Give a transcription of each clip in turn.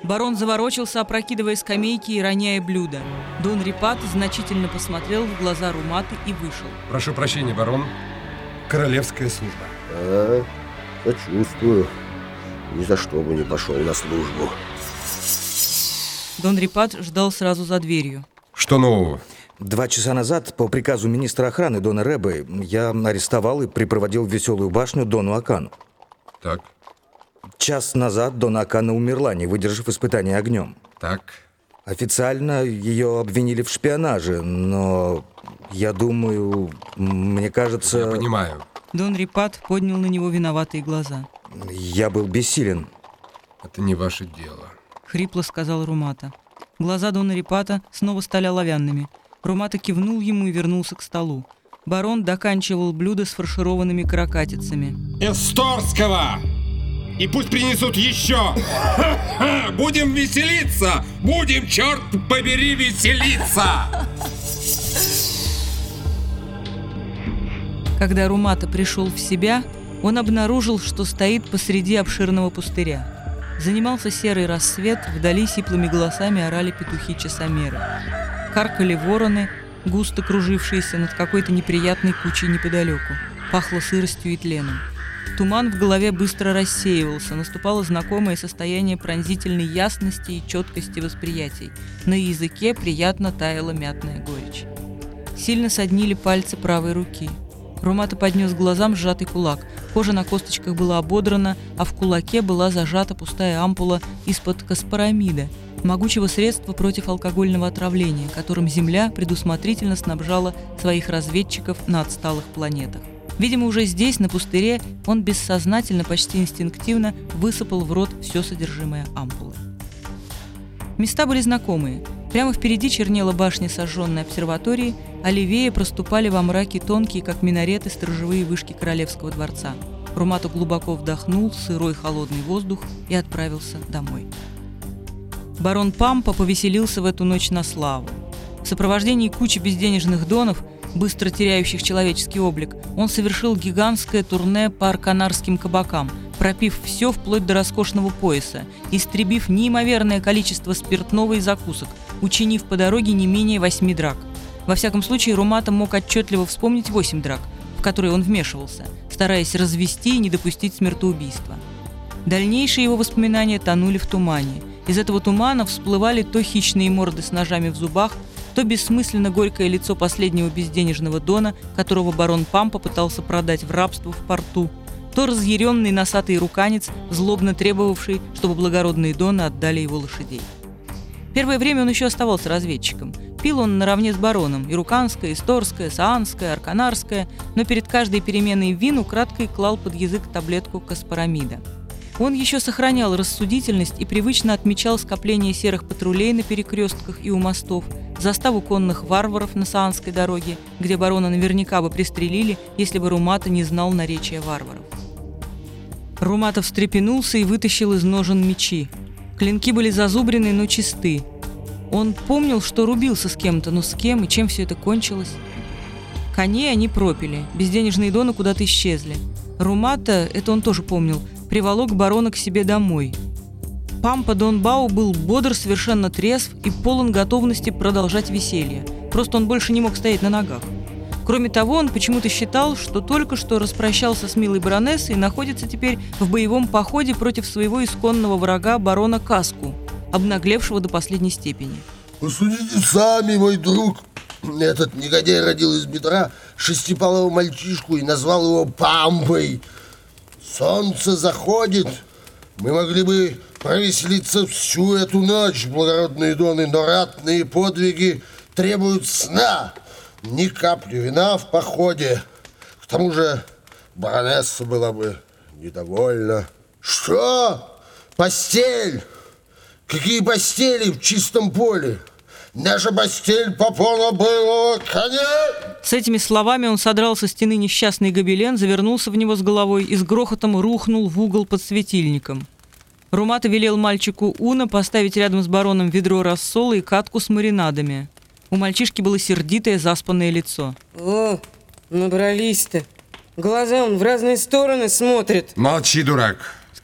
Барон заворочился, опрокидывая скамейки и роняя блюда. Дон Рипат значительно посмотрел в глаза Руматы и вышел. Прошу прощения, барон. Королевская служба. Сочувствую. Ни за что бы не пошел на службу. Дон Рипат ждал сразу за дверью. Что нового? 2 часа назад, по приказу министра охраны Дона Ребе, я арестовал и припроводил в Веселую башню Дону Акану. Так. Час назад Дона Акана умерла, не выдержав испытания огнем. Так. Официально ее обвинили в шпионаже, но я думаю, мне кажется... Я понимаю. Дон Рипат поднял на него виноватые глаза. Я был бессилен. Это не ваше дело. Хрипло сказал Румата. Глаза Дона Рипата снова стали оловянными. Румата кивнул ему и вернулся к столу. Барон доканчивал блюдо с фаршированными каракатицами. Эсторского! И пусть принесут еще! Будем веселиться! Будем, черт побери, веселиться! Когда Румата пришел в себя, он обнаружил, что стоит посреди обширного пустыря. Занимался серый рассвет, вдали сиплыми голосами орали петухи-часомеры. Каркали вороны, густо кружившиеся над какой-то неприятной кучей неподалеку. Пахло сыростью и тленом. Туман в голове быстро рассеивался, наступало знакомое состояние пронзительной ясности и четкости восприятий. На языке приятно таяла мятная горечь. Сильно соднили пальцы правой руки. Румата поднес к глазам сжатый кулак. Кожа на косточках была ободрана, а в кулаке была зажата пустая ампула из-под каспарамида, могучего средства против алкогольного отравления, которым Земля предусмотрительно снабжала своих разведчиков на отсталых планетах. Видимо, уже здесь, на пустыре, он бессознательно, почти инстинктивно высыпал в рот все содержимое ампулы. Места были знакомые. Прямо впереди чернела башня сожженной обсерватории, а левее проступали во мраке тонкие, как минареты, сторожевые вышки Королевского дворца. Румата глубоко вдохнул сырой холодный воздух и отправился домой. Барон Пампа повеселился в эту ночь на славу. В сопровождении кучи безденежных донов, быстро теряющих человеческий облик, он совершил гигантское турне по арканарским кабакам, пропив все вплоть до роскошного пояса, истребив неимоверное количество спиртного и закусок, учинив по дороге не менее 8 драк. Во всяком случае, Румата мог отчетливо вспомнить 8 драк, в которые он вмешивался, стараясь развести и не допустить смертоубийства. Дальнейшие его воспоминания тонули в тумане. Из этого тумана всплывали то хищные морды с ножами в зубах, то бессмысленно горькое лицо последнего безденежного дона, которого барон Пампа пытался продать в рабство в порту, то разъяренный носатый руканец, злобно требовавший, чтобы благородные доны отдали его лошадей. Первое время он еще оставался разведчиком. Пил он наравне с бароном, и руканское, и сторское, саанское, арканарское, но перед каждой переменой вин украдкой клал под язык таблетку каспарамида. Он еще сохранял рассудительность и привычно отмечал скопление серых патрулей на перекрестках и у мостов, заставу конных варваров на Саанской дороге, где барона наверняка бы пристрелили, если бы Румата не знал наречия варваров. Румата встрепенулся и вытащил из ножен мечи. Клинки были зазубрены, но чисты. Он помнил, что рубился с кем-то, но с кем и чем все это кончилось. Коней они пропили, безденежные доны куда-то исчезли. Румата, это он тоже помнил, приволок барона к себе домой. Пампа Дон Бау был бодр, совершенно трезв и полон готовности продолжать веселье. Просто он больше не мог стоять на ногах. Кроме того, он почему-то считал, что только что распрощался с милой баронессой и находится теперь в боевом походе против своего исконного врага барона Каску, обнаглевшего до последней степени. Посудите сами, мой друг. Этот негодяй родил из бедра шестипалого мальчишку и назвал его Пампой. Солнце заходит. Мы могли бы провеселиться всю эту ночь, благородные доны, но ратные подвиги требуют сна. Ни капли вина в походе. К тому же баронесса была бы недовольна. Что? Постель? Какие постели в чистом поле? Наша постель попона боевого коня. С этими словами он содрал со стены несчастный гобелен, завернулся в него с головой и с грохотом рухнул в угол под светильником. Румата велел мальчику Уна поставить рядом с бароном ведро рассола и катку с маринадами. У мальчишки было сердитое заспанное лицо. О, набрались-то. Глаза он в разные стороны смотрит. Молчи, дурак.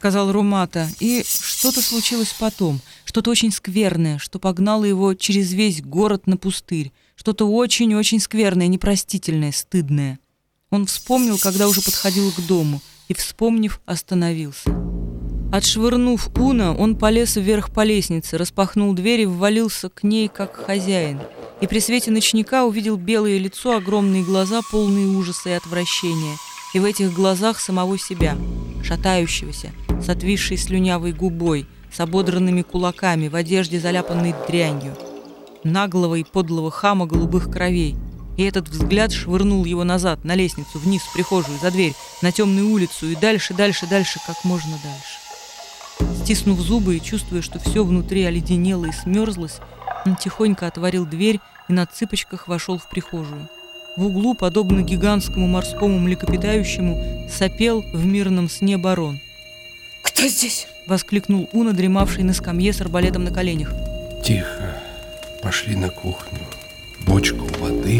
сказал Румата, и что-то случилось потом, что-то очень скверное, что погнало его через весь город на пустырь, что-то очень-очень скверное, непростительное, стыдное. Он вспомнил, когда уже подходил к дому, и, вспомнив, остановился. Отшвырнув Уна, он полез вверх по лестнице, распахнул дверь и ввалился к ней, как хозяин. И при свете ночника увидел белое лицо, огромные глаза, полные ужаса и отвращения. И в этих глазах самого себя, шатающегося, с отвисшей слюнявой губой, с ободранными кулаками, в одежде, заляпанной дрянью. Наглого и подлого хама голубых кровей. И этот взгляд швырнул его назад, на лестницу, вниз, в прихожую, за дверь, на темную улицу и дальше, дальше, дальше, как можно дальше. Стиснув зубы и чувствуя, что все внутри оледенело и смерзлось, он тихонько отворил дверь и на цыпочках вошел в прихожую. В углу, подобно гигантскому морскому млекопитающему, сопел в мирном сне барон. «Кто здесь?» — воскликнул Уна, дремавший на скамье с арбалетом на коленях. Тихо. Пошли на кухню. Бочку воды,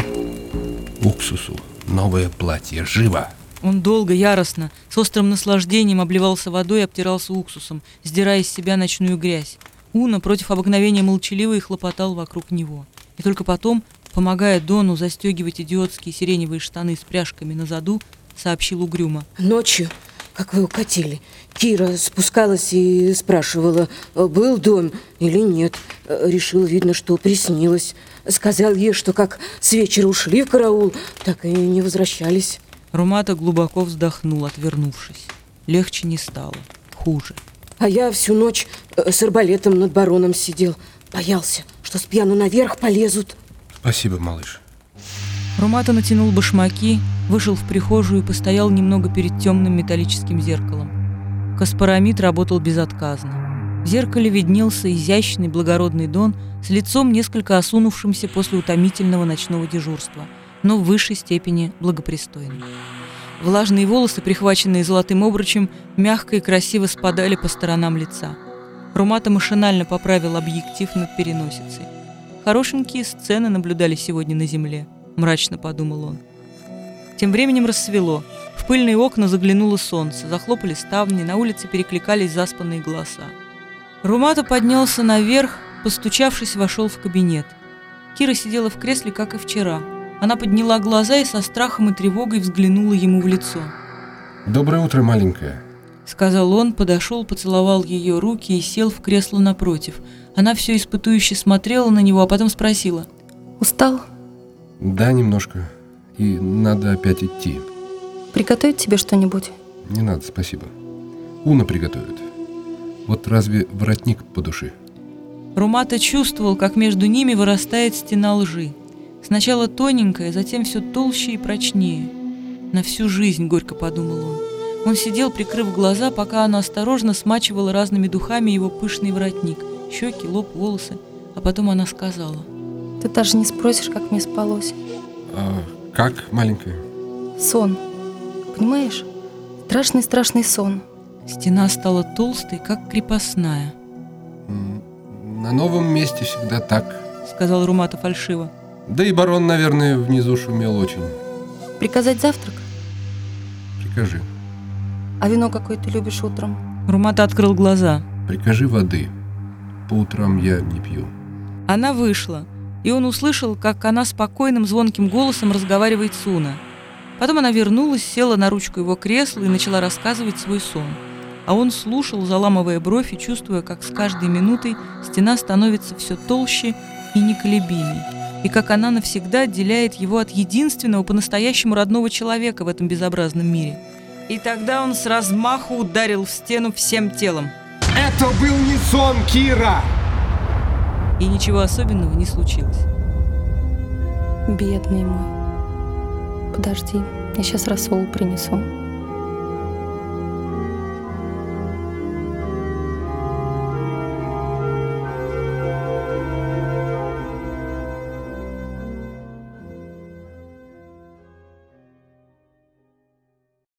уксусу, новое платье. Живо! Он долго, яростно, с острым наслаждением обливался водой и обтирался уксусом, сдирая из себя ночную грязь. Уна против обыкновения молчаливо и хлопотал вокруг него. И только потом, помогая Дону застегивать идиотские сиреневые штаны с пряжками на заду, сообщил угрюмо. Ночью, как вы укатили, Кира спускалась и спрашивала, был дом или нет. Решила, видно, что приснилось. Сказал ей, что как с вечера ушли в караул, так и не возвращались. Румата глубоко вздохнул, отвернувшись. Легче не стало, хуже. А я всю ночь с арбалетом над бароном сидел. Боялся, что с пьяну наверх полезут. Спасибо, малыш. Румата натянул башмаки, вышел в прихожую и постоял немного перед темным металлическим зеркалом. Каспарамид работал безотказно. В зеркале виднелся изящный благородный Дон с лицом, несколько осунувшимся после утомительного ночного дежурства, но в высшей степени благопристойным. Влажные волосы, прихваченные золотым обручем, мягко и красиво спадали по сторонам лица. Румата машинально поправил объектив над переносицей. «Хорошенькие сцены наблюдали сегодня на земле», — мрачно подумал он. Тем временем рассвело. В пыльные окна заглянуло солнце, захлопали ставни, на улице перекликались заспанные голоса. Румата поднялся наверх, постучавшись, вошел в кабинет. Кира сидела в кресле, как и вчера. Она подняла глаза и со страхом и тревогой взглянула ему в лицо. Доброе утро, маленькая. — сказал он, подошел, поцеловал ее руки и сел в кресло напротив. Она все испытующе смотрела на него, а потом спросила. «Устал? Да, немножко. И надо опять идти. Приготовить тебе что-нибудь?» Не надо, спасибо. Уна приготовит. Вот разве воротник по душе? Румата чувствовал, как между ними вырастает стена лжи. Сначала тоненькая, затем все толще и прочнее. На всю жизнь, горько подумал он. Он сидел, прикрыв глаза, пока она осторожно смачивала разными духами его пышный воротник, щеки, лоб, волосы. А потом она сказала. «Ты даже не спросишь, как мне спалось». Как, маленькая? Сон. Понимаешь? Страшный-страшный сон. Стена стала толстой, как крепостная. На новом месте всегда так, сказал Румата фальшиво. Да и барон, наверное, внизу шумел очень. Приказать завтрак? Прикажи. А вино какое ты любишь утром? Румата открыл глаза. Прикажи воды. По утрам я не пью. Она вышла, и он услышал, как она спокойным звонким голосом разговаривает с Уна. Потом она вернулась, села на ручку его кресла и начала рассказывать свой сон. А он слушал, заламывая бровь и чувствуя, как с каждой минутой стена становится все толще и неколебимей, и как она навсегда отделяет его от единственного по-настоящему родного человека в этом безобразном мире. И тогда он с размаху ударил в стену всем телом. Это был не сон, Кира! И ничего особенного не случилось. Бедный мой. Подожди, я сейчас рассол принесу.